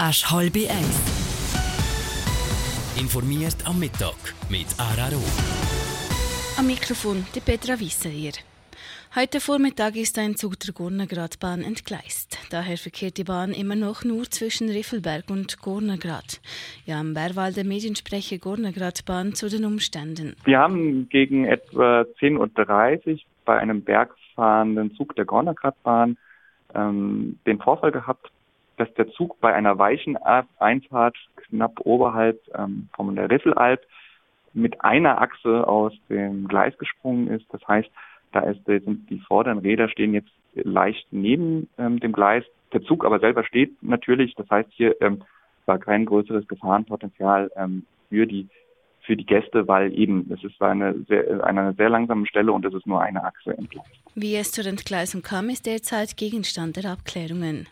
Asch halbe eins. Informiert am Mittag mit Araro. Am Mikrofon die Petra Wisser. Heute Vormittag ist ein Zug der Gornergratbahn entgleist. Daher verkehrt die Bahn immer noch nur zwischen Riffelberg und Gornergrat. Jan Bärwalder, Mediensprecher Gornergratbahn, zu den Umständen. Wir haben gegen etwa 10.30 Uhr bei einem bergfahrenden Zug der Gornergratbahn den Vorfall gehabt, dass der Zug bei einer weichen Einfahrt knapp oberhalb von der Riffelalp mit einer Achse aus dem Gleis gesprungen ist. Das heißt, sind die vorderen Räder stehen jetzt leicht neben dem Gleis. Der Zug aber selber steht natürlich. Das heißt, hier war kein größeres Gefahrenpotenzial für die Gäste, weil eben es ist eine sehr langsame Stelle und es ist nur eine Achse entgleist. Wie es zur Entgleisung kam, ist derzeit Gegenstand der Abklärungen.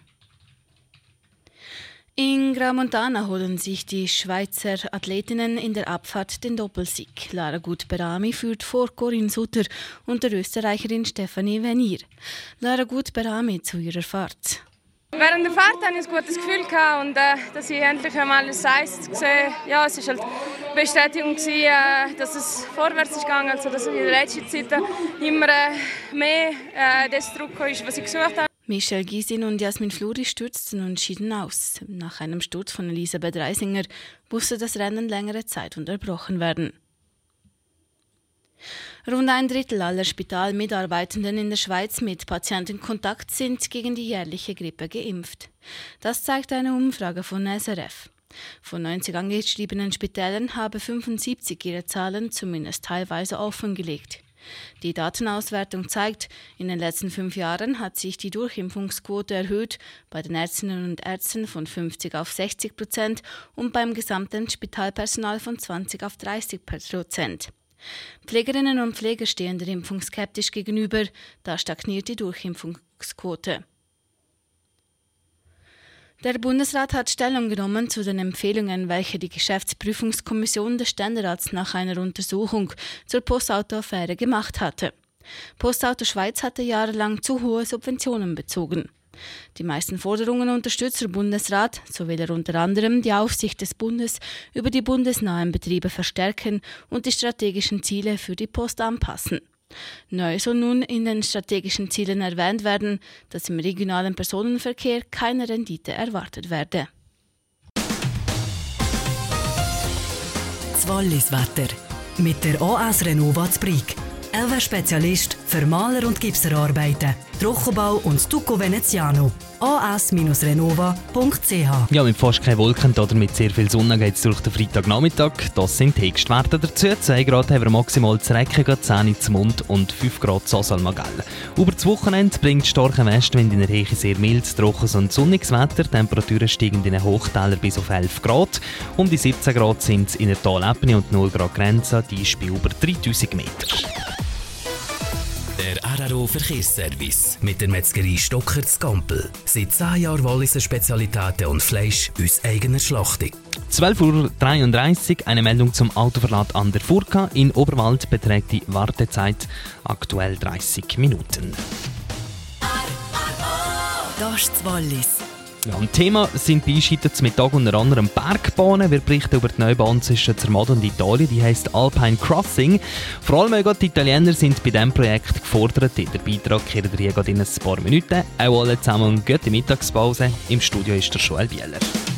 In Gramontana holen sich die Schweizer Athletinnen in der Abfahrt den Doppelsieg. Lara Gut-Berami führt vor Corinne Sutter und der Österreicherin Stefanie Venier. Lara Gut-Berami zu ihrer Fahrt. Während der Fahrt hatte ich ein gutes Gefühl und dass ich endlich einmal das Eis gesehen habe. Ja, es war halt die Bestätigung, dass es vorwärts ist gegangen, also dass in der letzten Zeit immer mehr das Druck ist, was ich gesucht habe. Michelle Gysin und Jasmin Fluri stürzten und schieden aus. Nach einem Sturz von Elisabeth Reisinger musste das Rennen längere Zeit unterbrochen werden. Rund ein Drittel aller Spitalmitarbeitenden in der Schweiz mit Patientenkontakt sind gegen die jährliche Grippe geimpft. Das zeigt eine Umfrage von SRF. Von 90 angeschriebenen Spitälern habe 75 ihre Zahlen zumindest teilweise offengelegt. Die Datenauswertung zeigt, in den letzten 5 Jahren hat sich die Durchimpfungsquote erhöht, bei den Ärztinnen und Ärzten von 50 auf 60% und beim gesamten Spitalpersonal von 20 auf 30%. Pflegerinnen und Pfleger stehen der Impfung skeptisch gegenüber, da stagniert die Durchimpfungsquote. Der Bundesrat hat Stellung genommen zu den Empfehlungen, welche die Geschäftsprüfungskommission des Ständerats nach einer Untersuchung zur Postauto-Affäre gemacht hatte. Postauto Schweiz hatte jahrelang zu hohe Subventionen bezogen. Die meisten Forderungen unterstützt der Bundesrat, so will er unter anderem die Aufsicht des Bundes über die bundesnahen Betriebe verstärken und die strategischen Ziele für die Post anpassen. Neu soll nun in den strategischen Zielen erwähnt werden, dass im regionalen Personenverkehr keine Rendite erwartet werde. Das Walliswetter mit der AS Renova Zbrig. Elva-Spezialist für Maler- und Gipserarbeiten, Trockenbau und Stucco Veneziano. as-renova.ch. Ja, mit fast keine Wolken oder mit sehr viel Sonne geht es durch den Freitagnachmittag. Das sind die Höchstwerte dazu. 2 Grad haben wir maximal zu Recken, 10 zum Mund und 5 Grad zu Salmagell. Über das Wochenende bringt starker Westwind in der Nähe sehr mild, trockenes und sonniges Wetter. Die Temperaturen steigen in den Hochtälern bis auf 11 Grad. Um die 17 Grad sind es in der Taläppene und 0 Grad Grenze, die ist bei über 3000 Meter. Der Araro Verkehrsservice mit der Metzgerei Stocker zu Gampel. Seit 10 Jahren Walliser Spezialitäten und Fleisch aus eigener Schlachtung. 12.33 Uhr, eine Meldung zum Autoverlad an der Furka. In Oberwald beträgt die Wartezeit aktuell 30 Minuten. Das ist das Wallis. Ja, und Thema sind die Einschreiten zum Mittag unter anderem Bergbahnen. Wir berichten über die Neubahn zwischen Zermatt und Italien, die heisst Alpine Crossing. Vor allem die Italiener sind bei diesem Projekt gefordert. In der Beitrag kehren wir hier in ein paar Minuten. Auch alle zusammen eine gute Mittagspause. Im Studio ist der Joel Bieler.